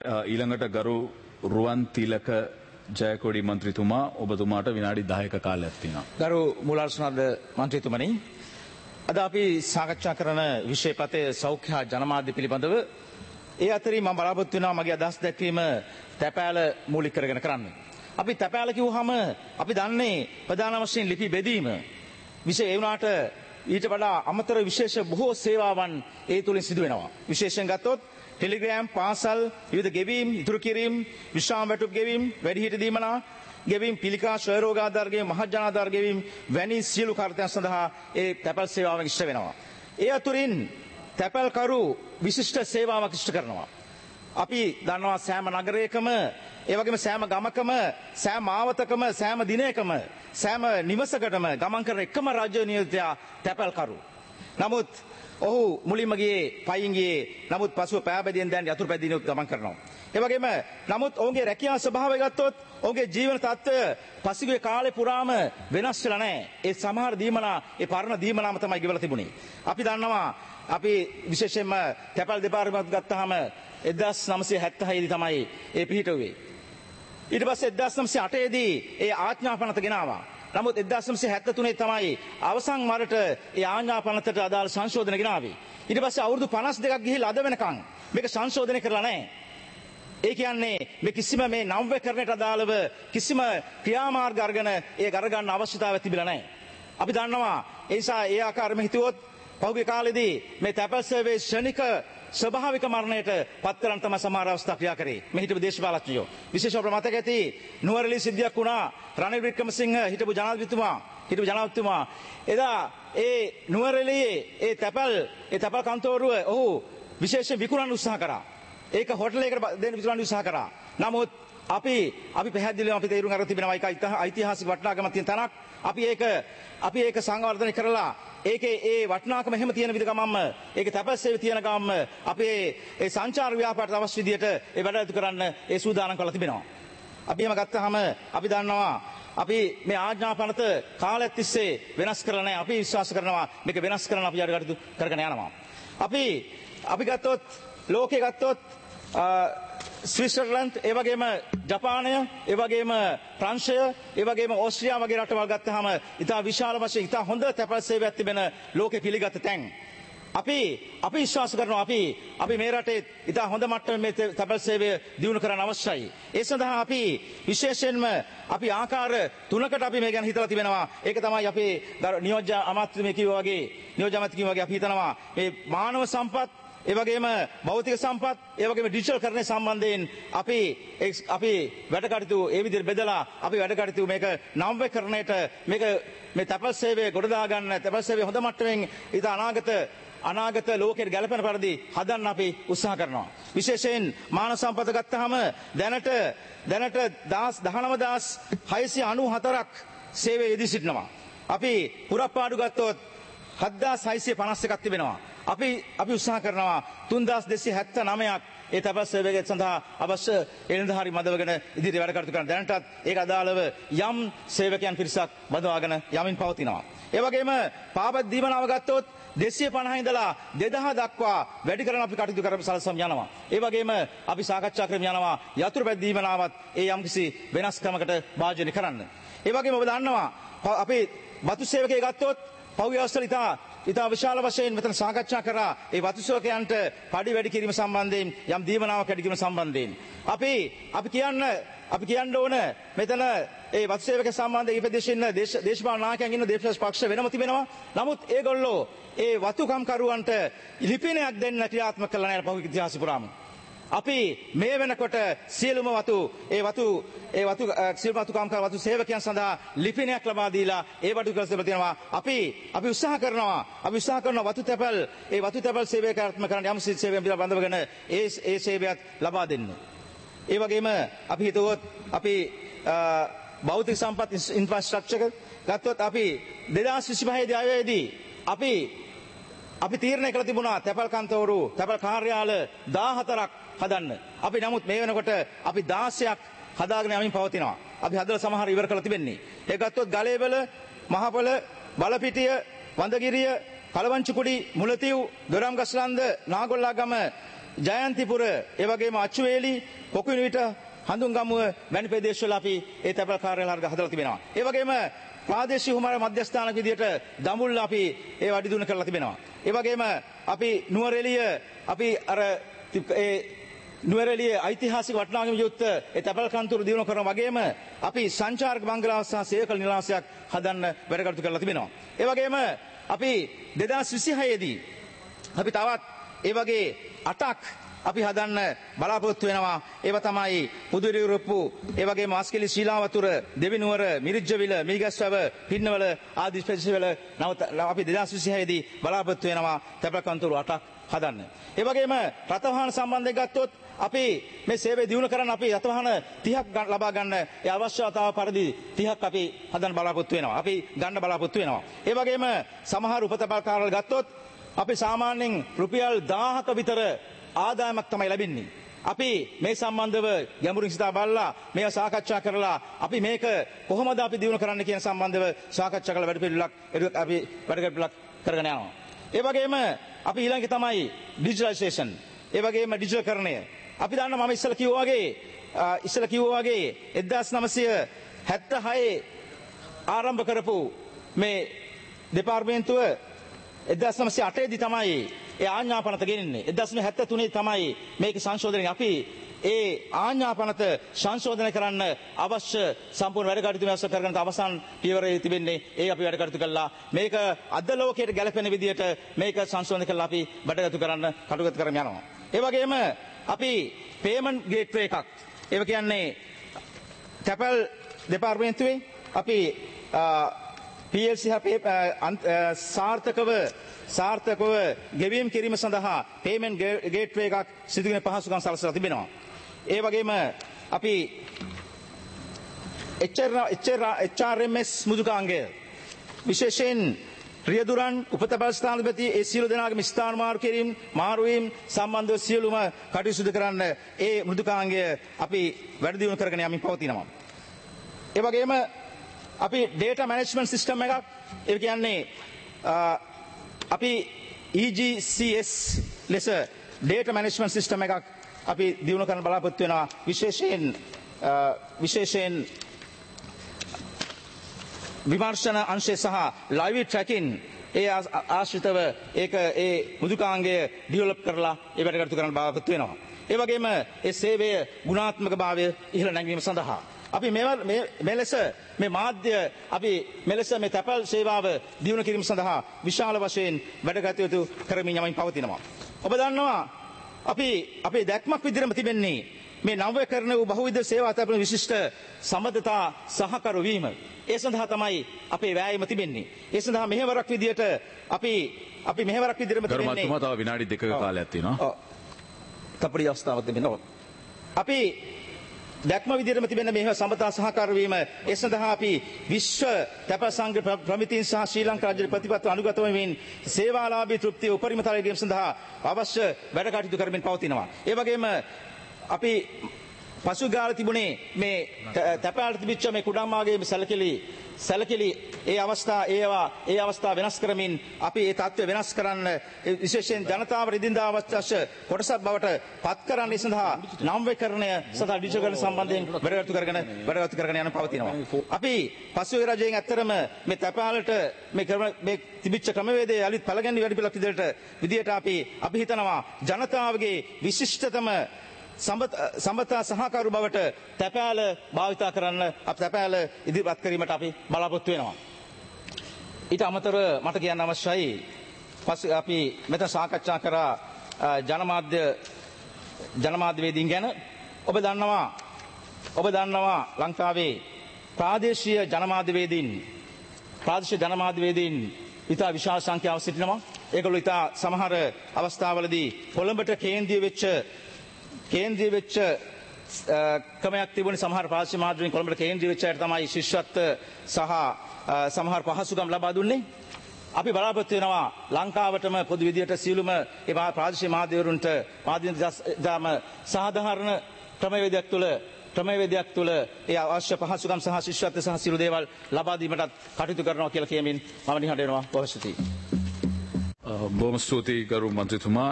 ඊළඟට ගරු රුවන් තිලක ජයකොඩි මන්ත්‍රීතුමා ඔබතුමාට විනාඩි 10ක කාලයක් තියෙනවා. ගරු මුලාල්සනන්ද මන්ත්‍රීතුමනි, අද අපි සාකච්ඡා කරන විෂයපතේ සෞඛ්‍ය ජනමාධ්‍ය පිළිබඳව ඒ අතරේ මම බලාපොරොත්තු වෙනවා මගේ අදහස් දැක්වීම තැපෑල මූලික කරගෙන කරන්න. අපි තැපෑල කිව්වහම අපි දන්නේ ප්‍රධාන වශයෙන් ලිපි බෙදීම. විශේෂ ඒ වුණාට ඊට වඩා අමතර විශේෂ බොහෝ සේවාවන් ඒ තුලින් සිදු වෙනවා. විශේෂයෙන් ගත්තොත් ටෙලිග්‍රෑම්, පාසල්, විවිධ ගෙවීම්, ඉතුරු කිරීම්, විශ්‍රාම වැටුප් ගෙවීම්, වැඩිහිටි දීමනා ගෙවීම්, පිළිකා, ශ්‍රය රෝග ආධාර ගෙවීම්, මහජන ආධාර ගෙවීම් වැනි සියලු කාර්යයන් සඳහා ඒ තැපැල් සේවාවන් ඉෂ්ට වෙනවා. ඒ අතුරින් තැපැල්කරු විශිෂ්ට සේවාවක් ඉෂ්ට කරනවා. අපි දන්නවා සෑම නගරයකම, ඒ වගේම සෑම ගමකම, සෑම ආවතකම, සෑම දිනයකම, සෑම නිවසකටම ගමන් කරන එකම රාජ්‍ය නියෝජිතයා තැපැල්කරු. නමුත් ඔහු මුලින්ම ගියේ පයින් ගියේ, නමුත් පසුව පෑබැදියෙන් දැන් යතුරු පැදිනුත් ගමන් කරනවා. ඒ වගේම නමුත් ඔවුන්ගේ රැකියා ස්වභාවය ගත්තොත් ඔවුන්ගේ ජීවන තත්ත්වය පසුගිය කාලේ පුරාම වෙනස් වෙලා නැහැ. ඒ සමහර දීමනා, ඒ පරණ දීමනාම තමයි ගෙවලා තිබුණේ. අපි දන්නවා අපි විශේෂයෙන්ම තැපැල් දෙපාර්තමේන්තුව ගත්තාම 1976 දී තමයි ඒ පිහිටුවේ. ඊට පස්සේ 1908 දී ඒ ආඥාපනත ගෙනාවා. නමුත් 1973 තමයි අවසන් වරට ඒ ආඥාපනතට අදාළ සංශෝධන ගෙනාවේ. ඊට පස්සේ අවුරුදු 52ක් ගිහිල්ලා අද වෙනකන් මේක සංශෝධනය කරලා නැහැ. ඒ කියන්නේ මේ කිසිම මේ නවීකරණයට අදාළව කිසිම ක්‍රියාමාර්ග අරගෙන ඒ ගන්න අවශ්‍යතාවය තිබිලා නැහැ. අපි දන්නවා ඒ නිසා ඒ ආකාරයෙන්ම හිතුවොත් පහුගිය කාලෙදී මේ තැපැල් සේවයේ ශනික ස්වභාවික මරණයට පත් කරන් තමයි සමහර අවස්ථා ක්‍රියා කරේ. මේ හිටපු දේශපාලඥයෝ විශේෂව මතක ඇති නුවරඑළිය සිද්ධියක් වුණා. රනිල් වික්‍රමසිංහ හිටපු ජනාධිපතිතුමා එදා ඒ නුවරඑළියේ ඒ තැපැල් කන්තෝරුව ඔහු විශේෂයෙන් විකුණන්න උත්සාහ කරා. ඒක හොටලයකට දෙන්න විකුණන්න උත්සාහ කරා. නමුත් අපි පැහැදිලිව අපි තේරුම් අරගෙන තිබෙනවා ඒක ඓතිහාසික වටිනාකමක් තියෙන තැනක්. අපි ඒක සංවර්ධනය කරලා ඒකේ ඒ වටිනාකම එහෙම තියෙන විදිහ ගමම්ම ඒකේ තැපැල් සේවය තියෙන ගමම්ම අපේ ඒ සංචාර ව්‍යාපාරයට අවශ්‍ය විදිහට ඒ වැඩ යුතු කරන්න ඒ සූදානම් කරලා තිබෙනවා. අපි එහෙම ගත්තාම අපි දන්නවා අපි මේ ආඥාපනත කාලයක් තිස්සේ වෙනස් කරලා නැහැ. අපි විශ්වාස කරනවා මේක වෙනස් කරන්න අපි යටි කරගෙන යනවා. අපි ගත්තොත් ලෝකේ ගත්තොත් ස්විට්සර්ලන්ඩ්, ඒ වගේම ජපානය, ඒ වගේම ප්‍රංශය, ඒ වගේම ඕස්ට්‍රියාව වගේ රටවල් ගත්තාම ඉතා විශාල වශයෙන් ඉතා හොඳ තැපැල් සේවයක් තිබෙන ලෝකේ පිළිගත් තැන්. අපි විශ්වාස කරනවා අපි මේ රටේ ඉතා හොඳ මට්ටමේ මේ තැපැල් සේවය දියුණු කරන්න අවශ්‍යයි. ඒ සඳහා අපි විශේෂයෙන්ම අපි ආකාර තුනකට අපි මේ ගැන හිතලා තිබෙනවා. ඒක තමයි අපේ නියෝජ්‍ය අමාත්‍ය කිව්වා වගේ අපි හිතනවා මේ මානව සම්පත්, ඒ වගේම භෞතික සම්පත්, ඒ වගේම ඩිජිටල් කරණය සම්බන්ධයෙන් අපි වැඩ කටයුතු ඒ විදිහට බෙදලා අපි වැඩ කටයුතු මේක නවීකරණයට මේක මේ තැපැල් සේවය ගොඩදා ගන්න, තැපැල් සේවය හොඳ මට්ටමින් ඊට අනාගත ලෝකයට ගැලපෙන පරිදි හදන්න අපි උත්සාහ කරනවා. විශේෂයෙන් මානව සම්පත ගත්තාම දැනට 19694ක් සේවයේ යෙදී සිටිනවා. අපි පුරප්පාඩු ගත්තොත් 7651ක් තිබෙනවා. අපි උත්සාහ කරනවා 3279ක් ඒ තැපැල් සේවය සඳහා අවශ්‍ය එළඳහරි මදවගෙන ඉදිරියට වැඩ කටයුතු කරන දැනටත් ඒක අදාළව යම් සේවකයන් පිරිසක් බඳවාගෙන යමින් පවතිනවා. ඒ වගේම පාපත් දීමනාව ගත්තොත් 250 ඉඳලා 2000 දක්වා වැඩි කරන අපි කටයුතු කරමු සලසම් යනවා. ඒ වගේම අපි සාකච්ඡා කරමු යනවා යතුරු පැද්ද දීමනාවත් ඒ යම්කිසි වෙනස්කමකට භාජනය කරන්න. ඒ වගේම ඔබ දන්නවා අපි වතු සේවකයෙක් ගත්තොත් පෞද්ගලික අවස්ථල ඉතා විශාල වශයෙන් මෙතන සාකච්ඡා කරා ඒ වතු සේවකයන්ට පඩි වැඩි කිරීම සම්බන්ධයෙන් යම් දීමනාවක් වැඩි කිරීම සම්බන්ධයෙන් අපි කියන්න ඕන මෙතන ඒ වතු සේවක සම්බන්ධ ඉපදෙසින්න දේශපාලන නායකයන් ඉන්න දේශපාලන පක්ෂ වෙනම තිබෙනවා. නමුත් ඒගොල්ලෝ ඒ වතුකම්කරුවන්ට ලිපිනයක් දෙන්න ක්‍රියාත්මක කළා නැහැ පහුගිය ඉතිහාසය පුරාම. අපි මේ වෙනකොට සියලුම වතු සේවකයන් සඳහා ලිපිනයක් ලබා දීලා ඒ වතු කරලා තියෙනවා. අපි උත්සාහ කරනවා වතු තැපැල් සේවය ක්‍රියාත්මක කරන්න යම් සේවයක් පිළිබඳවගෙන ඒ සේවයත් ලබා දෙන්න. ඒ වගේම අපි හිතුවොත් අපි භෞතික සම්පත් ඉන්ෆ්‍රාස්ට්‍රක්චර් ගත්තොත් අපි 2025 දී ආයේදී අපි තීරණය කළ තිබුණා තැපැල් කන්තෝරු, තැපැල් කාර්යාල 14ක් හදන්න. අපි නමුත් මේ වෙනකොට අපි 16ක් හදාගෙන යමින් පවතිනවා. අපි හදලා සමහර ඉවර කරලා තිබෙන්නේ. ඒ ගත්තොත් ගලේබල, මහපොළ, බලපිටිය, වන්දගිරිය, කලවංචුකුඩි, මුලතිව්, දොරම්ගස්ලන්ද, නාගොල්ලාගම, ජයන්තිපුර ඒ වගේම අච්චුවේලි පොකුණුවිට හඳුන්ගමුව වැනි ප්‍රදේශවල අපි ඒ තැපැල් කාර්යාල හදලා තිබෙනවා. ඒ වගේම ප්‍රාදේශීය හුමාර මධ්‍යස්ථාන විදියට දඹුල්ල අපි ඒ වැඩි දියුණු කරලා තිබෙනවා. ඒ වගේම අපි නුවරඑළිය අපි අර ඒ නුවරඑළියේ ඓතිහාසික වටිනාකම යුක්ත ඒ තැපැල් කන්තුරු දියුණු කරන වගේම අපි සංචාරක බංගලාව සහ සේවකල නිවාසයක් හදන්න වැඩ කටයුතු කරලා තිබෙනවා. ඒ වගේම අපි 2026 දී අපි තවත් ඒ වගේ 8ක් අපි හදන්න බලාපොරොත්තු වෙනවා. ඒවා තමයි පුදුරියුරුප්පු, ඒ වගේම මාස්කෙලි ශීලාවතුර, දෙවිනුවර, මිරිජ්ජවිල, මීගස්වැව, පින්නවල ආදී ප්‍රදේශවල අපි 2026 දී බලාපොරොත්තු වෙනවා තැපැල් කන්තුරු 8ක් හදන්න. ඒ වගේම රථවාහන සම්බන්ධයෙන් ගත්තොත් අපි මේ සේවය දියුණු කරන්න අපි රථවාහන 30ක් ලබා ගන්න ඒ අවශ්‍යතාව පරිදි 30ක් අපි හදන්න බලාපොරොත්තු වෙනවා. අපි ගන්න බලාපොරොත්තු වෙනවා. ඒ වගේම සමහර උපතපල් කාර්යාල ගත්තොත් අපි සාමාන්‍යයෙන් රුපියල් 1000ක විතර ආදායමක් තමයි ලැබෙන්නේ. අපි මේ සම්බන්ධව ගැඹුරින් සිතා බලලා මේවා සාකච්ඡා කරලා අපි මේක කොහොමද අපි දියුණු කරන්න කියන සම්බන්ධව සාකච්ඡා කරලා වැඩ පිළිවෙලක් කරගෙන යනවා. ඒ වගේම අපි ඊළඟට තමයි ඩිජිටලයිසේෂන්. ඒ වගේම ඩිජිටල්කරණය. අපි දන්නවා මම ඉස්සෙල්ලා කිව්වා වගේ 1976 ආරම්භ කරපු මේ දෙපාර්තමේන්තුව 1908 දී තමයි ඒ ආඥාපනත ගෙනින්නේ. 1973 තමයි මේක සංශෝධනය අපි ඒ ආඥාපනත සංශෝධනය කරන්න අවශ්‍ය සම්පූර්ණ වැඩ කටයුතු අවශ්‍ය කරගෙන අවසන් පියවරේ තිබෙන්නේ. ඒ අපි වැඩ කටයුතු කළා. මේක අද ලෝකයට ගැලපෙන විදියට මේක සංශෝධනය කරලා අපි වැඩ කටයුතු කරගෙන යනවා. ඒ වගේම අපි පේමන්ට් ගේට්වේ එකක්. ඒක කියන්නේ තැපැල් දෙපාර්තමේන්තුවේ අපි PLC සාර්ථකව ගෙවීම් කිරීම සඳහා පේමන්ට් ගේට්වේ එකක් සිදුවෙන පහසුකම් සලසලා තිබෙනවා. ඒ වගේම අපි HRMS මුදුකාංගය විශේෂයෙන් රියදුරන් උපතපල් ස්ථානාධිපති ඒ සියලු දෙනාගේම ස්ථාන මාරුවීම් සම්බන්ධව සියලුම කටයුතු සිදු කරන්න ඒ මෘදුකාංගය අපි වැඩි දියුණු කරගෙන යමින් පවතිනවා. ඒ වගේම අපි data management system එකක් ඒ කියන්නේ අපි EGCS ලෙස data management system එකක් අපි දියුණු කරන්න බලාපොරොත්තු වෙනවා. විශේෂයෙන් විමර්ශන අංශය සහ live tracking ඒ ආශ්‍රිතව ඒක ඒ මුදුකාංගය ඩෙවලොප් කරලා ඒ වැඩ කටයුතු කරන්න බලාපොරොත්තු වෙනවා. ඒ වගේම ඒ සේවය ගුණාත්මක භාවය ඉහළ නැංවීම සඳහා අපි මෙලෙස මේ මාධ්‍ය අපි මෙලෙස මේ තැපැල් සේවාව දියුණු කිරීම සඳහා විශාල වශයෙන් වැඩ කටයුතු කරමින් යමින් පවතිනවා. ඔබ දන්නවා අපි අපේ දැක්මක් විදිහටම තිබෙන්නේ මේ නවීකරණ වූ බහුවිධ සේවා තැපැල් විශිෂ්ට සම්බන්ධතා සහකරු වීම. ඒ සඳහා තමයි අපේ වෑයම තිබෙන්නේ. ඒ සඳහා මෙහෙවරක් විදිහට අපි මෙහෙවරක් විදිහටම තිබෙන්නේ. ගරුමතුමා තව විනාඩි 2ක කාලයක් තියෙනවා. ඔව්. තපරි අවස්ථාවක් තිබෙනවා. අපි දැක්ම විදිහටම තිබෙන මේ සම්බන්ධතා සහකාර වීම ඒ සඳහා අපි විශ්ව තැපැල් සංඝ ප්‍රමිතීන් සහ ශ්‍රී ලංකා රාජ්‍ය ප්‍රතිපත්ති අනුගත වෙමින් සේවාලාභී තෘප්තිය උපරිම තරයේ ගැනීම සඳහා අවශ්‍ය වැඩ කටයුතු කරමින් පවතිනවා. ඒ වගේම අපි පසුගාල තිබුණේ මේ තැපැල්ට තිබිච්ච මේ කුඩම්මාගේ සැලකිලි ඒ අවස්ථා වෙනස් කරමින් අපි ඒ තත්ත්වය වෙනස් කරන්න විශේෂයෙන් ජනතාව රිදින්දා අවශ්‍ය කොටසක් බවට පත් කරන්න සඳහා නම්වීකරණය සඳහා ඩිජිටල්කරණ සම්බන්ධයෙන් වැඩ කටයුතු කරගෙන යන පවතිනවා. අපි පසුගිය රජයෙන් ඇත්තරම මේ තැපැල්ට මේ තිබිච්ච ක්‍රමවේදයේ අලුත් පළගැන්වීම් වැඩපිළිවෙලක් විදිහට අපි හිතනවා ජනතාවගේ විශිෂ්ටතම සම්බන්ධතා සහකාරු බවට තැපැල භාවිතා කරන්න අප තැපැල ඉදිරිපත් කිරීමට අපි බලාපොරොත්තු වෙනවා. ඊට අමතරව මට කියන්න අවශ්‍යයි පස්සේ අපි මෙතන සාකච්ඡා කරා ජනමාධ්‍යවේදීන් ගැන. ඔබ දන්නවා ලංකාවේ ප්‍රාදේශීය ජනමාධ්‍යවේදීන් ඉතා විශාල සංඛ්‍යාවක් සිටිනවා. ඒගොල්ලෝ ඉතා සමහර අවස්ථාවලදී කොළඹට කේන්ද්‍රීය වෙච්ච ක්‍රමයක් තිබුණේ. සමහර ප්‍රාදේශීය මාධ්‍යවලින් කොළඹට කේන්ද්‍රීය වෙච්ච අයට තමයි ශිෂ්‍යත්ව සහ සමහර පහසුකම් ලබා දුන්නේ. අපි බලාපොරොත්තු වෙනවා ලංකාවටම පොදු විදියට සියලුම ඒ ප්‍රාදේශීය මාධ්‍යවරුන්ට මාධ්‍යදාම සාධාරණ ක්‍රමවේදයක් තුළ ඒ අවශ්‍ය පහසුකම් සහ ශිෂ්‍යත්ව සහ සියලු දේවල් ලබා දීමටත් කටයුතු කරනවා කියලා කියමින් මම නිහඬ වෙනවා. බොහොම ස්තුතියි. බොහොම ස්තුතියි ගරු මන්ත්‍රීතුමා.